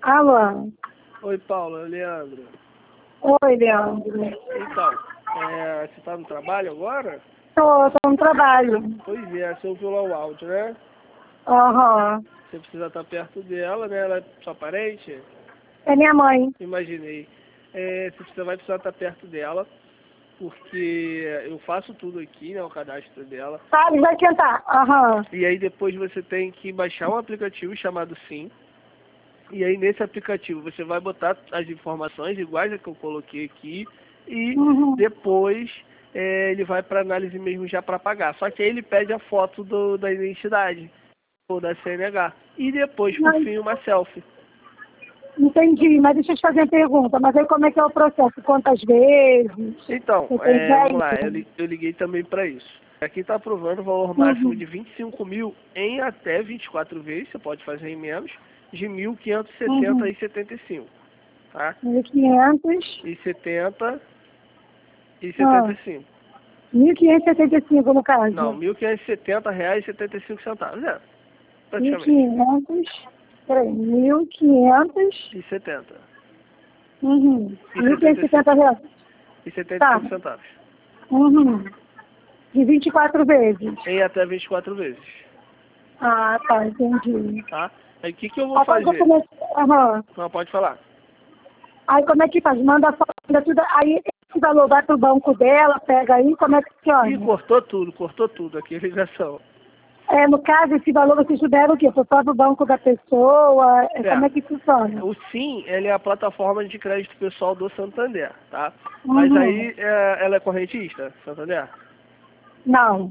Alô? Oi, Paulo, é o Leandro. Oi, Leandro. Então, você tá no trabalho agora? Tô no trabalho. Pois é, você ouviu lá o áudio, né? Aham. Você precisa estar perto dela, né? Ela é sua parente? É minha mãe. Imaginei. Você vai precisar estar perto dela, porque eu faço tudo aqui, né? O cadastro dela. Tá, ele vai tentar. Aham. E aí depois você tem que baixar um aplicativo chamado Sim. E aí nesse aplicativo você vai botar as informações iguais a que eu coloquei aqui e Uhum. depois ele vai para análise mesmo já para pagar. Só que aí ele pede a foto da identidade ou da CNH e depois por fim uma selfie. Entendi, mas deixa eu te fazer uma pergunta. Mas aí como é que é o processo? Quantas vezes? Então, Você tem vamos lá, ideia? eu liguei também para isso. Aqui está aprovando o valor máximo Uhum. de 25 mil em até 24 vezes, você pode fazer em menos, de Uhum. 1.570,75, tá? 1.500. E 70 e Ah, 75. 1.575 no Não, caso. R$ 1.570,75, Mil praticamente. quinhentos. Peraí, 1.500. E 70. Uhum. E Mil quinhentos e 75. setenta reais. E setenta e Tá. cinco centavos. Uhum. De 24 vezes. Em até 24 vezes, Ah, tá, entendi. tá? Aí o que que eu vou Aí quando eu fazer? comecei. Aham. Não, pode falar. Aí como é que faz? Manda a foto, manda tudo. Aí esse valor vai pro banco dela, pega aí, como é que Ih, funciona? cortou tudo aqui a ligação. É, no caso, esse valor vocês deram o quê? Foi só pro banco da pessoa? Como é que funciona? O Sim, ele é a plataforma de crédito pessoal do Santander, tá? Mas Uhum. aí ela é correntista, Santander? Não.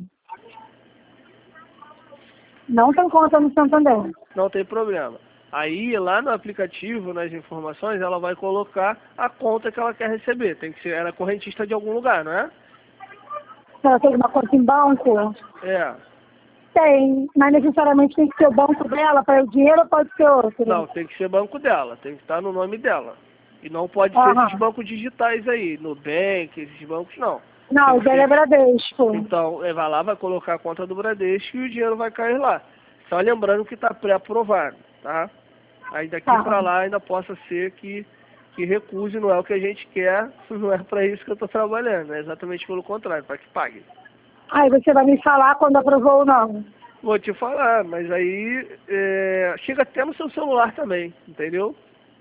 Não tem conta no Santander. Não tem problema. Aí lá no aplicativo, nas informações, ela vai colocar a conta que ela quer receber. Tem que ser, ela é correntista de algum lugar, não é? Se ela tem uma conta em banco? É. Tem, mas necessariamente tem que ser o banco dela para o dinheiro ou pode ser outro? Não, tem que ser banco dela, tem que estar no nome dela. E não pode ser esses Aham. bancos digitais aí, Nubank, esses bancos não. Não, Tem o que dela é ser. Bradesco. Então, vai lá, vai colocar a conta do Bradesco e o dinheiro vai cair lá. Só lembrando que está pré-aprovado, tá? Aí daqui Tá. para lá ainda possa ser que recuse, não é o que a gente quer, não é para isso que eu estou trabalhando, é exatamente pelo contrário, para que pague. Aí você vai me falar quando aprovou ou não. Vou te falar, mas aí chega até no seu celular também, entendeu?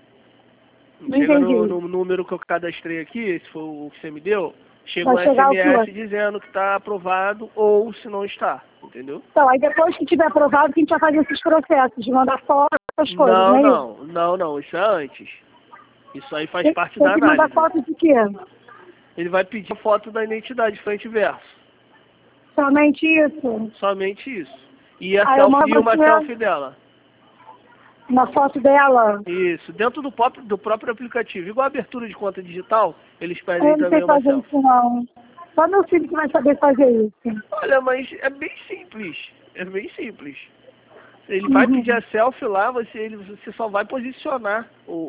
Não Chega entendi. no número que eu cadastrei aqui, esse foi o que você me deu, chega Vai um chegar o quê? SMS dizendo que está aprovado ou se não está, entendeu? Então, aí depois que tiver aprovado, que a gente vai fazer esses processos, de mandar foto, essas coisas, não Não, é isso? não, não, não, isso é antes. Isso aí faz Tem, parte tem da que mandar análise. foto de quê? Ele vai pedir foto da identidade frente e verso. Somente isso? Somente isso. E a Aí eu selfie mando e uma você selfie dela. uma foto dela. Isso, dentro do próprio aplicativo. Igual a abertura de conta digital, eles pedem Eu não sei também uma fazer selfie. isso, não. Só meu filho que vai saber fazer isso. Olha, mas é bem simples. É bem simples. Ele vai pedir Uhum. a selfie lá, você só vai posicionar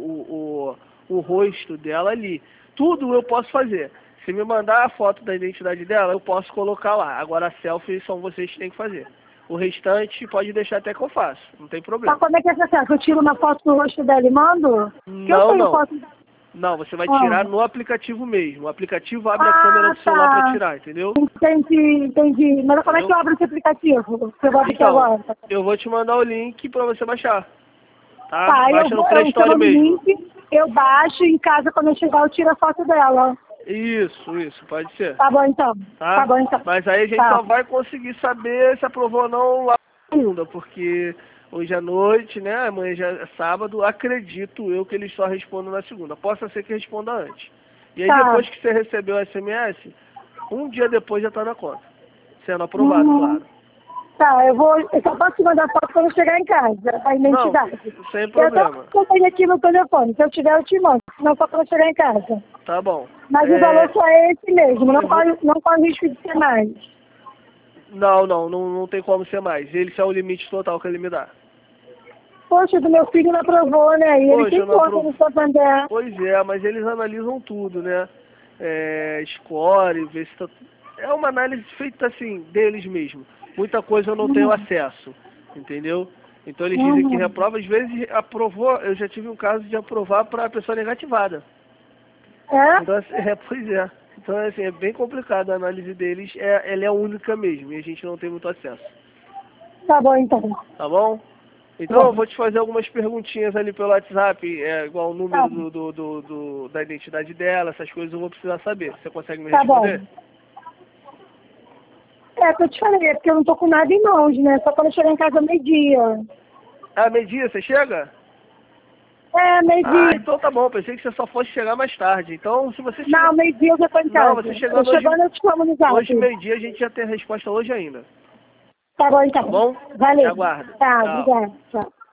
o rosto dela ali. Tudo eu posso fazer. Se me mandar a foto da identidade dela, eu posso colocar lá. Agora a selfie são vocês que têm que fazer. O restante pode deixar até que eu faço, não tem Mas problema. como é que é essa foto? Eu tiro uma foto do rosto dela e mando? Que eu Não, tenho não. foto. Não, você vai Ah, tirar no aplicativo mesmo. O aplicativo abre a câmera ah, do celular para tá. tirar, entendeu? Entendi, entendi. Mas como é que Entendeu? eu abro esse aplicativo? Que eu vou abrir aqui Então, agora. eu vou te mandar o link para você baixar, tá? Tá, Baixa no Play você Store manda o mesmo. link, eu baixo e em casa quando eu chegar eu tiro a foto dela. Isso, pode ser, Tá bom então. Tá tá? bom então. Mas aí a gente Tá. só vai conseguir saber se aprovou ou não lá na segunda, porque hoje à noite, né, amanhã já é sábado, acredito eu que eles só respondam na segunda. Possa ser que responda antes. E aí Tá. depois que você recebeu o SMS, um dia depois já tá na conta. Sendo aprovado, Uhum. claro. Tá, eu só posso te mandar foto quando eu chegar em casa, a Não, identidade. sem Eu até problema. tenho aqui no telefone, se eu tiver eu te mando, não só quando eu chegar em casa. Tá bom. Mas o valor só é esse mesmo, Eu vou... não corre risco de ser mais. Não tem como ser mais. Esse é o limite total que ele me dá. Poxa, do meu filho não aprovou, né? E ele Poxa, tem eu não conta aprovo. no Santander. Pois é, mas eles analisam tudo, né? Score, ver se tá... É uma análise feita assim, deles mesmo. Muita coisa eu não tenho acesso, entendeu? Então eles dizem que reprova, às vezes aprovou, eu já tive um caso de aprovar para a pessoa negativada. É? Então, assim, pois é. Então, assim, é bem complicado a análise deles, ela é única mesmo, e a gente não tem muito acesso. Tá bom, então. Tá bom? Então eu vou te fazer algumas perguntinhas ali pelo WhatsApp, igual o número da identidade dela, essas coisas eu vou precisar saber. Você consegue me responder? Bom. Que eu te falei, porque eu não tô com nada em mãos, né? Só quando eu chegar em casa meio-dia. Ah, meio-dia, você chega? Meio-dia. Ah, então tá bom, pensei que você só fosse chegar mais tarde. Então, se você Não, meio-dia eu já tô em casa. Não, você chegando hoje... Chegando eu te chamo no zap. Hoje, meio-dia, a gente já tem a resposta hoje ainda. Tá bom, então. Tá bom? Valeu. Te aguardo. Tá, Tchau. obrigada. Tchau.